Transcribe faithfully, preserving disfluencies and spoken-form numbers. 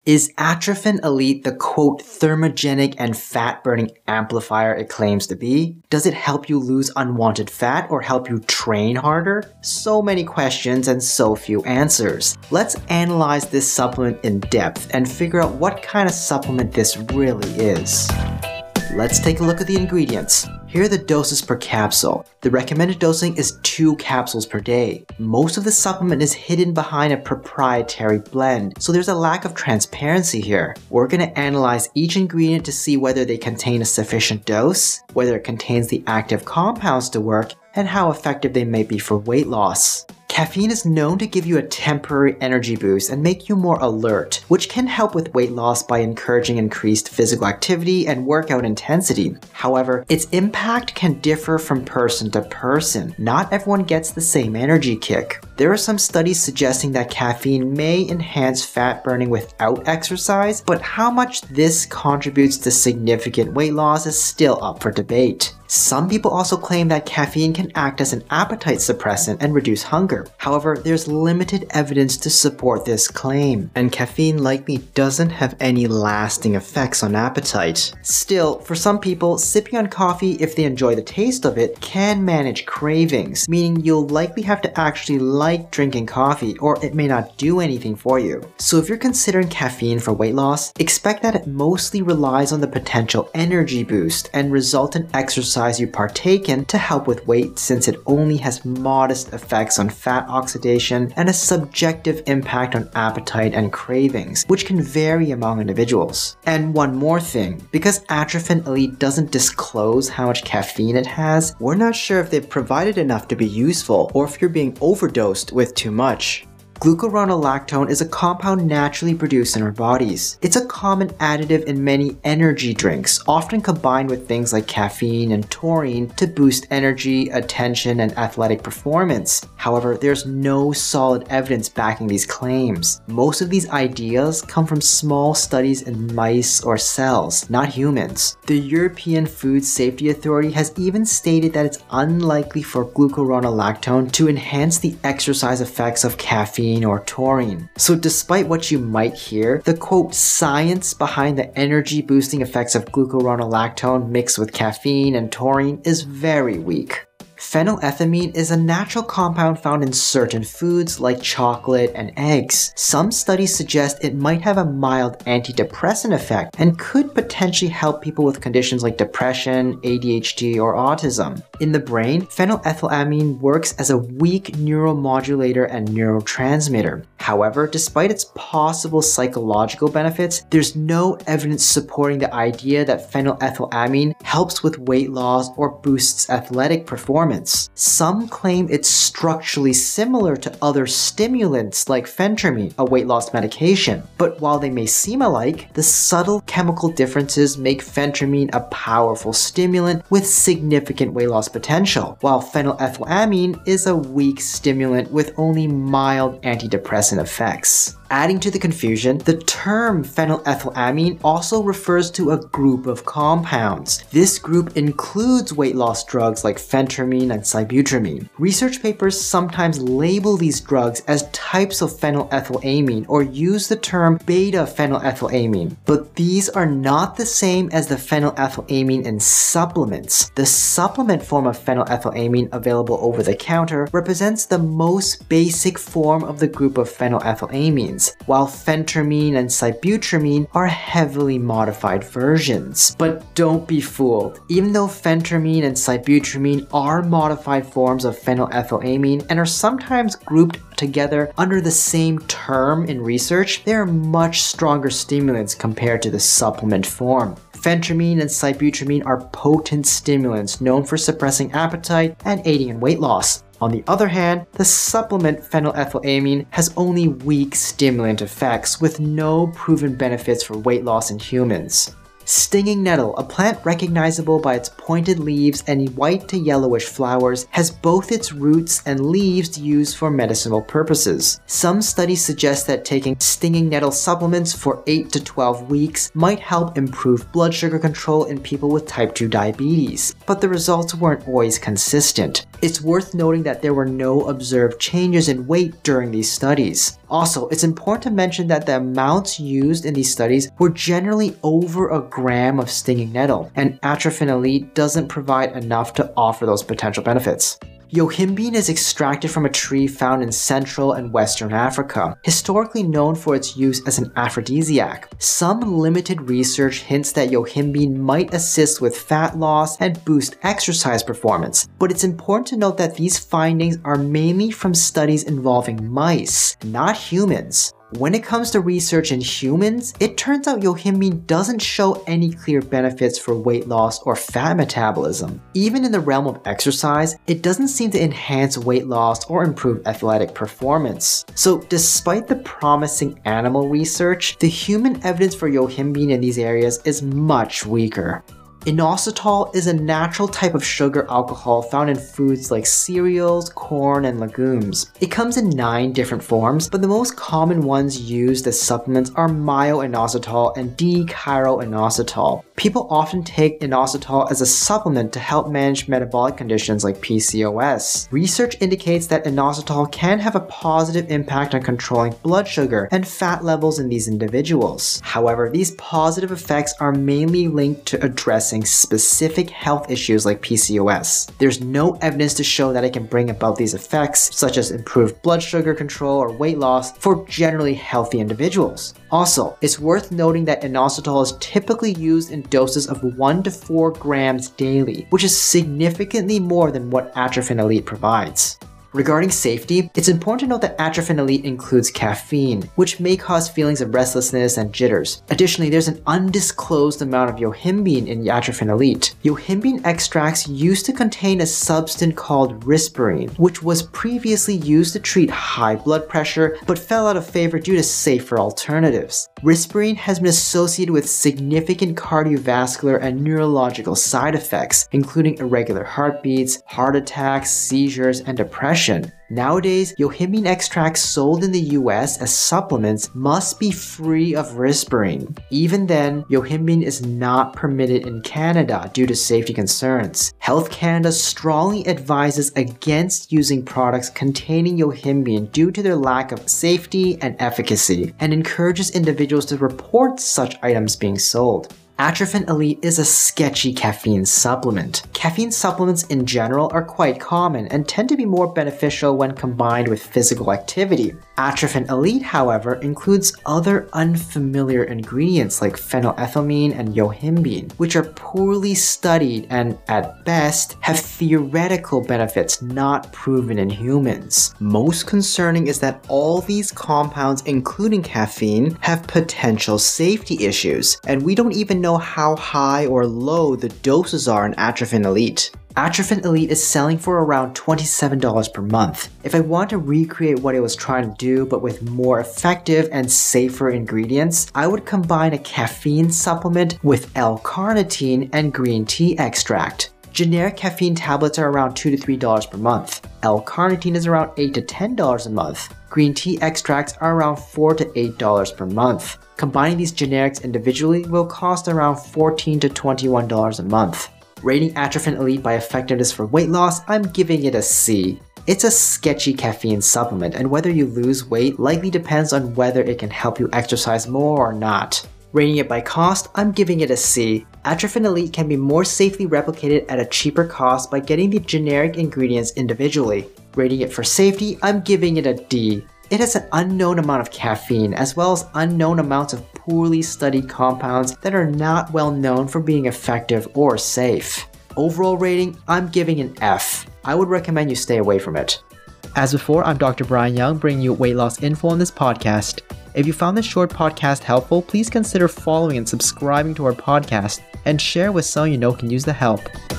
Is Atrophin Elite the quote thermogenic and fat burning amplifier it claims to be? Does it help you lose unwanted fat or help you train harder? So many questions and so few answers. Let's analyze this supplement in depth and figure out what kind of supplement this really is. Let's take a look at the ingredients. Here are the doses per capsule. The recommended dosing is two capsules per day. Most of the supplement is hidden behind a proprietary blend, so there's a lack of transparency here. We're going to analyze each ingredient to see whether they contain a sufficient dose, whether it contains the active compounds to work, and how effective they may be for weight loss. Caffeine is known to give you a temporary energy boost and make you more alert, which can help with weight loss by encouraging increased physical activity and workout intensity. However, its impact can differ from person to person. Not everyone gets the same energy kick. There are some studies suggesting that caffeine may enhance fat burning without exercise, but how much this contributes to significant weight loss is still up for debate. Some people also claim that caffeine can act as an appetite suppressant and reduce hunger. However, there's limited evidence to support this claim, and caffeine likely doesn't have any lasting effects on appetite. Still, for some people, sipping on coffee, if they enjoy the taste of it, can manage cravings, meaning you'll likely have to actually like drinking coffee, or it may not do anything for you. So if you're considering caffeine for weight loss, expect that it mostly relies on the potential energy boost and resultant exercise you partake in to help with weight, since it only has modest effects on fat oxidation and a subjective impact on appetite and cravings, which can vary among individuals. And one more thing, because Atrophin Elite doesn't disclose how much caffeine it has, we're not sure if they've provided enough to be useful or if you're being overdosed with too much. Glucuronolactone is a compound naturally produced in our bodies. It's a common additive in many energy drinks, often combined with things like caffeine and taurine to boost energy, attention, and athletic performance. However, there's no solid evidence backing these claims. Most of these ideas come from small studies in mice or cells, not humans. The European Food Safety Authority has even stated that it's unlikely for glucuronolactone to enhance the exercise effects of caffeine or taurine. So despite what you might hear, the quote science behind the energy boosting effects of glucuronolactone mixed with caffeine and taurine is very weak. Phenylethylamine is a natural compound found in certain foods like chocolate and eggs. Some studies suggest it might have a mild antidepressant effect and could potentially help people with conditions like depression, A D H D, or autism. In the brain, phenylethylamine works as a weak neuromodulator and neurotransmitter. However, despite its possible psychological benefits, there's no evidence supporting the idea that phenylethylamine helps with weight loss or boosts athletic performance. Some claim it's structurally similar to other stimulants like phentermine, a weight loss medication. But while they may seem alike, the subtle chemical differences make phentermine a powerful stimulant with significant weight loss potential, while phenylethylamine is a weak stimulant with only mild antidepressant effects. Adding to the confusion, the term phenylethylamine also refers to a group of compounds. This group includes weight loss drugs like phentermine and sibutramine. Research papers sometimes label these drugs as types of phenylethylamine or use the term beta-phenylethylamine, but these are not the same as the phenylethylamine in supplements. The supplement form of phenylethylamine available over the counter represents the most basic form of the group of phenylethylamines, while phentermine and sibutramine are heavily modified versions. But don't be fooled. Even though phentermine and sibutramine are modified forms of phenylethylamine and are sometimes grouped together under the same term in research, they are much stronger stimulants compared to the supplement form. Phentermine and sibutramine are potent stimulants known for suppressing appetite and aiding in weight loss. On the other hand, the supplement phenylethylamine has only weak stimulant effects with no proven benefits for weight loss in humans. Stinging nettle, a plant recognizable by its pointed leaves and white to yellowish flowers, has both its roots and leaves used for medicinal purposes. Some studies suggest that taking stinging nettle supplements for eight to twelve weeks might help improve blood sugar control in people with type two diabetes, but the results weren't always consistent. It's worth noting that there were no observed changes in weight during these studies. Also, it's important to mention that the amounts used in these studies were generally over a gram of stinging nettle, and Atrophin Elite doesn't provide enough to offer those potential benefits. Yohimbine is extracted from a tree found in Central and Western Africa, historically known for its use as an aphrodisiac. Some limited research hints that yohimbine might assist with fat loss and boost exercise performance, but it's important to note that these findings are mainly from studies involving mice, not humans. When it comes to research in humans, it turns out yohimbine doesn't show any clear benefits for weight loss or fat metabolism. Even in the realm of exercise, it doesn't seem to enhance weight loss or improve athletic performance. So despite the promising animal research, the human evidence for yohimbine in these areas is much weaker. Inositol is a natural type of sugar alcohol found in foods like cereals, corn, and legumes. It comes in nine different forms, but the most common ones used as supplements are myo-inositol and D-chiroinositol. People often take inositol as a supplement to help manage metabolic conditions like P C O S. Research indicates that inositol can have a positive impact on controlling blood sugar and fat levels in these individuals. However, these positive effects are mainly linked to addressing specific health issues like P C O S. There's no evidence to show that it can bring about these effects, such as improved blood sugar control or weight loss, for generally healthy individuals. Also, it's worth noting that inositol is typically used in doses of one to four grams daily, which is significantly more than what Atrophin Elite provides. Regarding safety, it's important to note that Atrophin Elite includes caffeine, which may cause feelings of restlessness and jitters. Additionally, there's an undisclosed amount of yohimbine in Atrophin Elite. Yohimbine extracts used to contain a substance called risperidone, which was previously used to treat high blood pressure but fell out of favor due to safer alternatives. Risperidone has been associated with significant cardiovascular and neurological side effects, including irregular heartbeats, heart attacks, seizures, and depression. Nowadays, yohimbine extracts sold in the U S as supplements must be free of risperidone. Even then, yohimbine is not permitted in Canada due to safety concerns. Health Canada strongly advises against using products containing yohimbine due to their lack of safety and efficacy, and encourages individuals to report such items being sold. Atrophin Elite is a sketchy caffeine supplement. Caffeine supplements in general are quite common and tend to be more beneficial when combined with physical activity. Atrophin Elite, however, includes other unfamiliar ingredients like phenylethylamine and yohimbine, which are poorly studied and, at best, have theoretical benefits not proven in humans. Most concerning is that all these compounds, including caffeine, have potential safety issues, and we don't even know how high or low the doses are in Atrophin Elite. Atrophin Elite is selling for around twenty-seven dollars per month. If I want to recreate what it was trying to do but with more effective and safer ingredients, I would combine a caffeine supplement with L-carnitine and green tea extract. Generic caffeine tablets are around two to three dollars per month. L-carnitine is around eight to ten dollars a month. Green tea extracts are around four to eight dollars per month. Combining these generics individually will cost around fourteen to twenty-one dollars a month. Rating Atrophin Elite by effectiveness for weight loss, I'm giving it a C. It's a sketchy caffeine supplement, and whether you lose weight likely depends on whether it can help you exercise more or not. Rating it by cost, I'm giving it a C. Atrophin Elite can be more safely replicated at a cheaper cost by getting the generic ingredients individually. Rating it for safety, I'm giving it a D. It has an unknown amount of caffeine, as well as unknown amounts of poorly studied compounds that are not well known for being effective or safe. Overall rating, I'm giving an F. I would recommend you stay away from it. As before, I'm Doctor Brian Young, bringing you weight loss info on this podcast. If you found this short podcast helpful, please consider following and subscribing to our podcast, and share with someone you know can use the help.